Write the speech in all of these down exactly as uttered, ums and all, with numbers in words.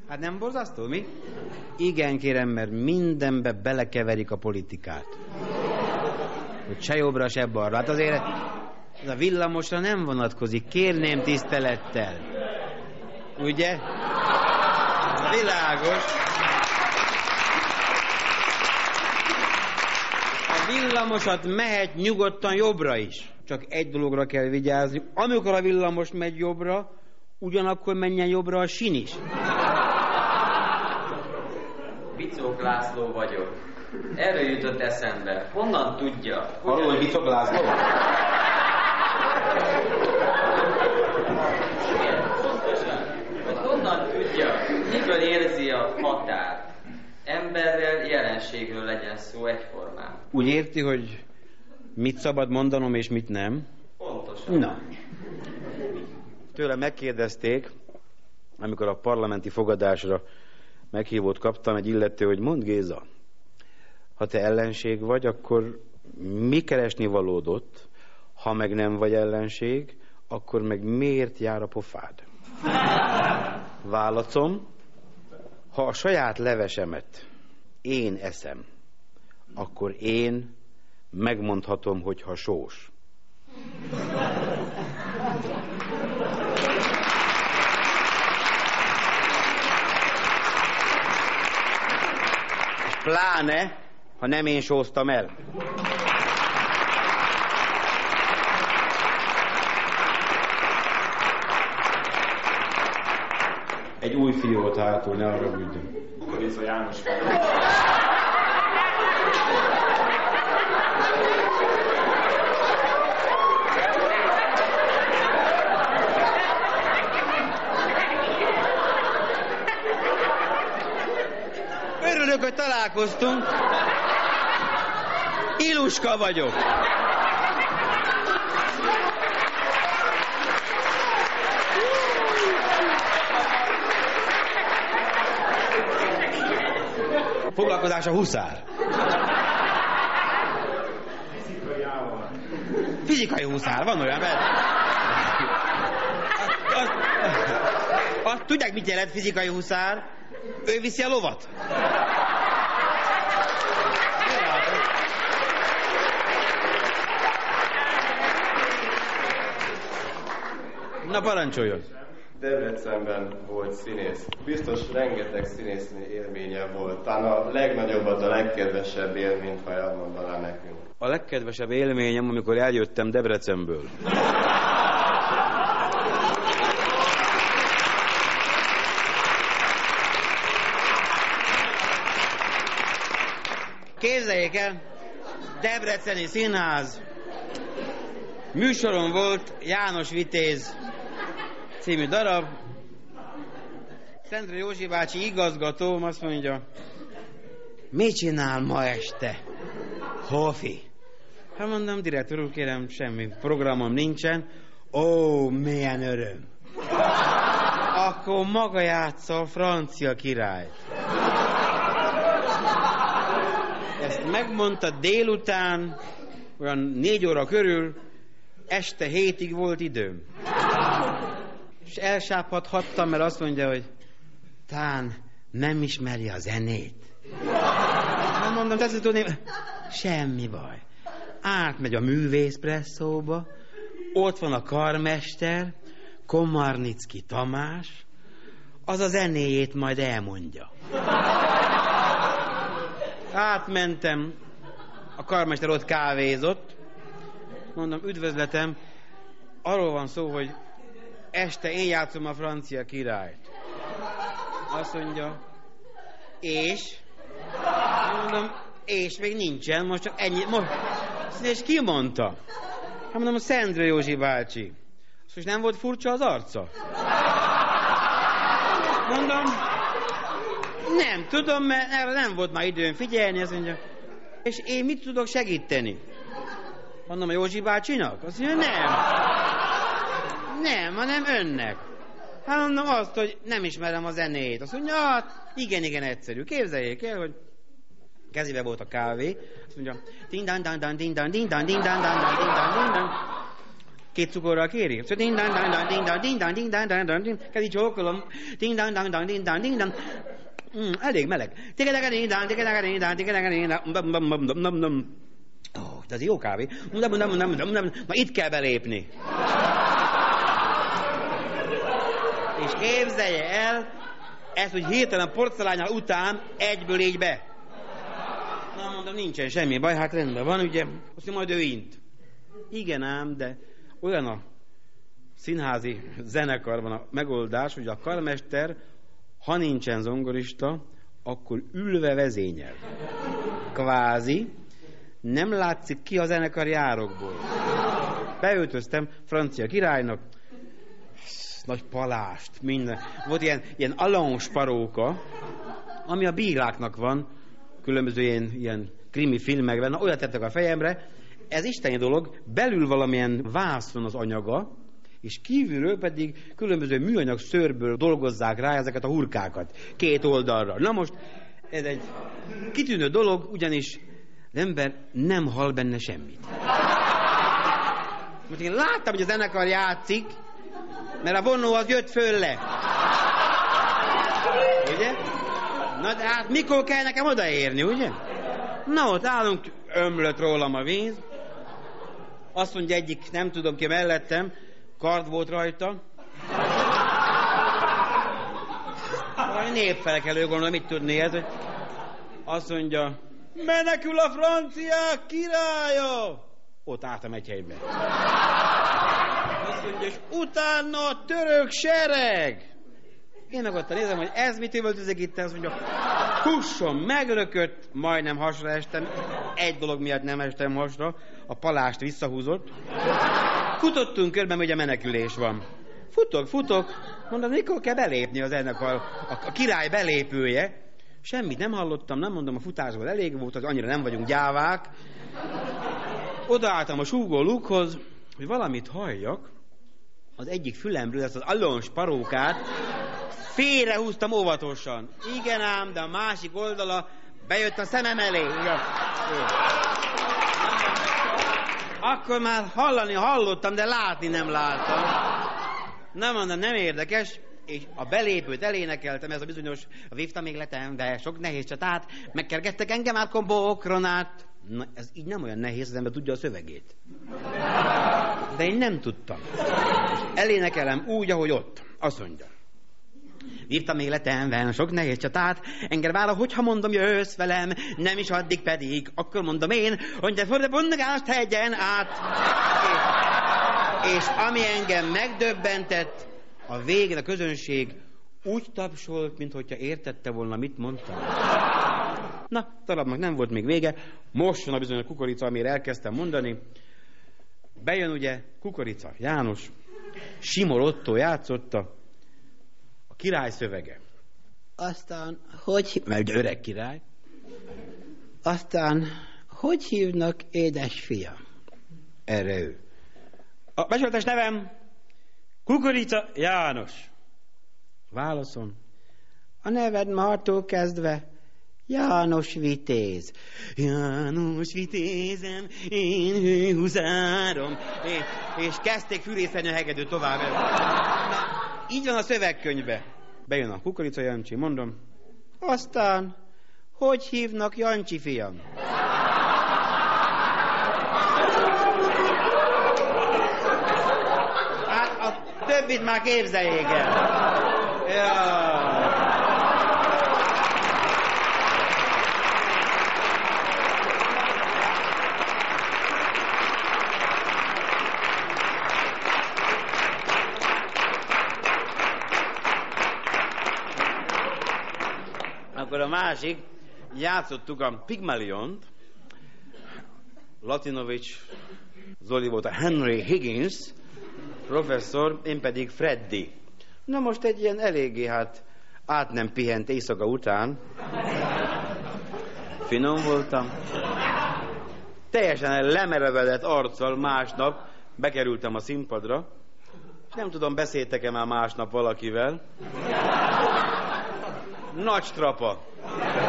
Hát nem borzasztó, mi? Igen, kérem, mert mindenbe belekeverik a politikát. Hogy se jobbra, se balra. Hát azért ez a villamosra nem vonatkozik. Kérném tisztelettel. Ugye? Világos. A villamosat mehet nyugodtan jobbra is. Csak egy dologra kell vigyázni. Amikor a villamos megy jobbra, ugyanakkor menjen jobbra a sin is. Bicók László vagyok. Erről jutott eszembe. Honnan tudja? Arról, hogy Bicók László? Igen, pontosan. Hogy honnan tudja, miből érzi a határt? Emberrel, jelenségről legyen szó egyformán. Úgy érti, hogy mit szabad mondanom és mit nem? Pontosan. Na. Tőle megkérdezték, amikor a parlamenti fogadásra meghívót kaptam, egy illető, hogy mondd, Géza, ha te ellenség vagy, akkor mi keresni valódott, ha meg nem vagy ellenség, akkor meg miért jár a pofád? Válaszom, ha a saját levesemet én eszem, akkor én megmondhatom, hogy ha sós. És pláne, ha nem én sóztam el. Egy új fiót hátul, ne arra bűnjön. Kukorica János. Örülök, hogy találkoztunk. Iluska vagyok. Foglalkozás a huszár. Fizikai huszár, van olyan, mert... Azt, azt, azt, tudják, mit jelent fizikai huszár? Ő viszi a lovat. Na, parancsoljon! Debrecenben volt színész. Biztos rengeteg színésznő élménye volt. Talán a legnagyobbat, a legkedvesebb élményt, ha elmondaná nekünk. A legkedvesebb élményem, amikor eljöttem Debrecenből. Képzeljék el, Debreceni Színház. Műsoron volt János Vitéz című darab. Szendre Józsi bácsi igazgatóm azt mondja, mit csinál ma este, Hofi? Hát mondom, direktor úr, kérem, semmi programom nincsen. Ó, milyen öröm. Akkor maga játsza a francia királyt. Ezt megmondta délután, olyan négy óra körül, este hétig volt időm. És elsápadhattam, mert azt mondja, hogy tán nem ismeri a zenét. Nem mondom, tetszik tudni, semmi baj. Átmegy a művészpresszóba, ott van a karmester, Komarnicki Tamás, az a zenéjét majd elmondja. Átmentem, a karmester ott kávézott, mondom, üdvözletem, arról van szó, hogy este én játszom a francia királyt. Azt mondja, és? Mondom, és még nincsen, most csak ennyi. Most, és ki mondta? Hát mondom, a Szendre Józsi bácsi. Azt most nem volt furcsa az arca? Mondom, nem tudom, mert erre nem volt már időm figyelni, azt mondja. És én mit tudok segíteni? Mondom, a Józsi bácsinak? Azt mondja, nem. Nem, hanem önnek. Hát mondom azt, hogy nem ismerem a zenét. Azt mondja, hát igen, igen, egyszerű. Képzeljék el, hogy kezébe volt a kávé. Azt mondja, ding dan dan dan ding dan ding dan ding dan dan ding dan ding dan. Két cukorral kéri? Szóval ding dang dang dang ding dang ding dang ding dang dang dang ding. Kezdj csókolom. Ding dang dang dang ding dang ding dang. Mm, elég meleg. Tigelega ding dang, tigelega ding dang, tigelega ding dang. Ó, de ez jó kávé. Na itt kell belépni. És képzelje el, ezt, hogy hirtelen porcelányal után egyből így be. Na mondom, nincsen semmi baj, hát rendben van, ugye, azt mondja, majd ő int. Igen ám, de olyan a színházi zenekarban a megoldás, hogy a karmester, ha nincsen zongorista, akkor ülve vezényel. Kvázi, nem látszik ki a zenekar járokból. Beöltöztem francia királynak, nagy palást, minden. Volt ilyen, ilyen allonge paróka, ami a bíráknak van, különböző ilyen, ilyen krimi filmekben, na, olyat tettek a fejemre, ez isteni dolog, belül valamilyen vászon az anyaga, és kívülről pedig különböző műanyag szőrből dolgozzák rá ezeket a hurkákat, két oldalra. Na most, ez egy kitűnő dolog, ugyanis az ember nem hall benne semmit. Most én láttam, hogy a zenekar játszik, mert a vonó az jött föl le. Ugye? Na de hát mikor kell nekem odaérni, ugye? Na ott állunk, ömlött rólam a víz. Azt mondja egyik, nem tudom ki mellettem, kard volt rajta. Valami népfelekelő, gondolom, mit tudni ez, hogy azt mondja, menekül a franciák királya! Ott álltam egy helyben. Azt mondja, és utána a török sereg! Én meg ott nézem, hogy ez mit üvöltözik itt, azt mondja, husson, megrökött, majdnem hasra estem. Egy dolog miatt nem estem hasra, a palást visszahúzott. Futottunk körben, hogy a menekülés van. Futok, futok, mondom, mikor kell belépni az ennek a, a, a király belépője. Semmit nem hallottam, nem mondom, a futásból elég volt, hogy annyira nem vagyunk gyávák. Odaálltam a súgó lukhoz, hogy valamit halljak, az egyik fülemről, ezt az allonge parókát félrehúztam óvatosan. Igen ám, de a másik oldala bejött a szemem elé. Ja. Akkor már hallani hallottam, de látni nem láttam. Nem mondom, nem érdekes, és a belépőt elénekeltem, ez a bizonyos a vívta még letembe, sok nehéz csatát, megkergettek engem át kombókronát. Na, ez így nem olyan nehéz, az ember tudja a szövegét. De én nem tudtam. Elénekelem úgy, ahogy ott. Azt mondja. Vívtam még letemben sok nehéz csatát, engem vála, hogyha mondom, jössz velem, nem is addig pedig, akkor mondom én, hogy de for de bundagást hegyen át. És, és ami engem megdöbbentett, a végén a közönség úgy tapsolt, minthogyha értette volna, mit mondtam. Na, talán nem volt még vége. Most jön a bizony a kukorica, amire elkezdtem mondani. Bejön ugye Kukorica János, Simor Ottó játszotta, a király szövege. Aztán, hogy... Mert öreg király. Aztán, hogy hívnak édesfiam? Erre ő. A becsületes nevem Kukorica János. Válaszom. A neved mától kezdve János Vitéz. János Vitézem, én hőhuzárom. És, és kezdték fűrészelni a hegedő tovább. Na, így van a szövegkönyvbe. Bejön a Kukorica Jancsi, mondom. Aztán, hogy hívnak Jancsi fiam? Hát a többit már képzeljék el. Ja. Akkor a másik, játszottuk a Pigmaliont, Latinovics Zoli volt a Henry Higgins professzor, én pedig Freddy. Na most egy ilyen eléggé, hát át nem pihent éjszaka után. Finom voltam. Teljesen lemerevedett arccal másnap bekerültem a színpadra, és nem tudom, beszéltek-e már másnap valakivel. Nagy strapa.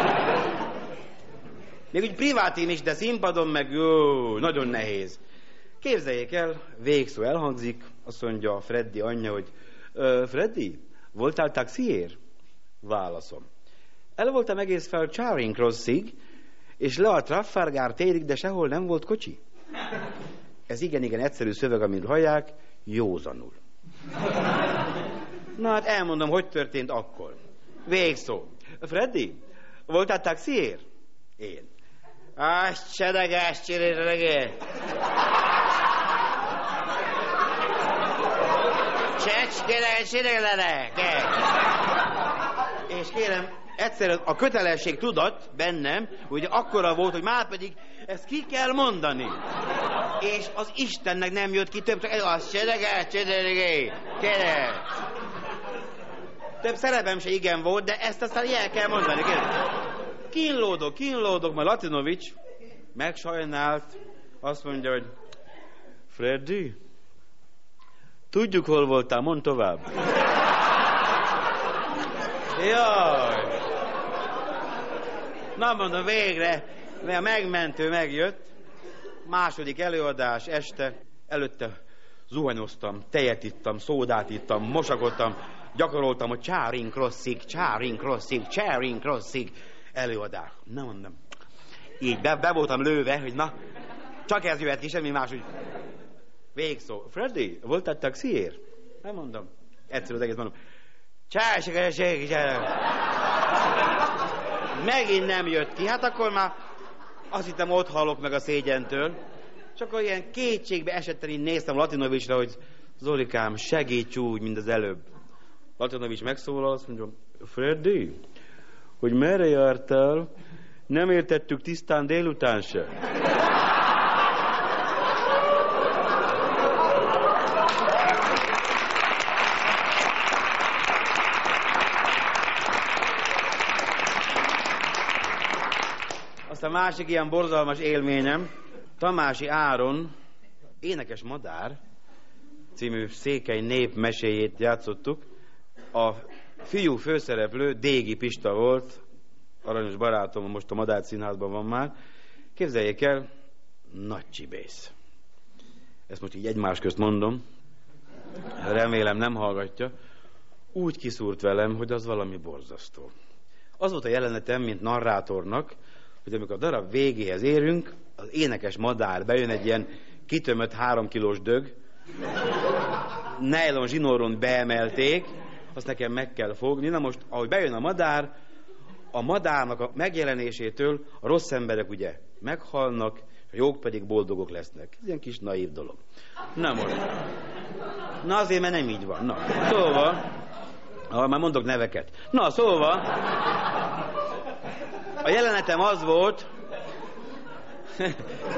Még úgy privátén is, de színpadon meg jó, nagyon nehéz. Képzeljék el, végszó elhangzik, azt mondja Freddy anyja, hogy Freddy, voltál taxiér? Válaszom. El voltam egész fel Charing Crossig, és le a Trafalgar térig, de sehol nem volt kocsi. Ez igen-igen egyszerű szöveg, amit hallják, józanul. Na hát elmondom, hogy történt akkor. Végszó. Freddy, voltál taxiér? Én. Azt csedegás csiréregé. Csecskére csirélegé. És kérem, egyszerűen a kötelesség tudat bennem, hogy akkora volt, hogy már pedig ezt ki kell mondani. És az Istennek nem jött ki több, csak az csedegás csiréregé. Kérem. Több szerepem se igen volt, de ezt aztán el kell mondani. Kínlódok, kínlódok, majd Latinovics megsajnált, azt mondja, hogy Freddy, tudjuk, hol voltál, mondd tovább. Jaj! Na mondom, végre, mert a megmentő megjött, második előadás este, előtte zuhanyoztam, tejet ittam, szódát ittam, mosakodtam, gyakoroltam, hogy Charing Crossig, Charing Crossig, Charing Crossig előadás. Na mondom, így be, be voltam lőve, hogy na, csak ez jöhet ki, semmi más, hogy végszó. Freddy, voltál taxiér? Nem mondom. Egyszerű az egész mondom. Csásikereség, megint nem jött ki. Hát akkor már azt hittem, ott halok meg a szégyentől. Csak akkor ilyen kétségbe esetten így néztem Latinovicsra, hogy Zolikám, segíts úgy, mint az előbb. Latinovics megszólal, azt mondja, Freddy, hogy merre jártál, nem értettük tisztán délután se. Aztán másik ilyen borzalmas élményem, Tamási Áron Énekes madár című székely népmeséjét játszottuk. A fiú főszereplő Dégi Pista volt, aranyos barátom, most a Madár Színházban van már. Képzeljék el, nagy csibész. Ezt most így egymás közt mondom, remélem nem hallgatja. Úgy kiszúrt velem, hogy az valami borzasztó. Az volt a jelenetem, mint narrátornak, hogy amikor a darab végéhez érünk, az énekes madár bejön, egy ilyen kitömött három kilós dög, nylon zsinóron beemelték, azt nekem meg kell fogni. Na most, ahogy bejön a madár, a madárnak a megjelenésétől a rossz emberek ugye meghalnak, a jók pedig boldogok lesznek. Ez ilyen kis naív dolog. Na most. Na azért, mert nem így van. Na, szóval, ahol már mondok neveket. Na, szóval, a jelenetem az volt,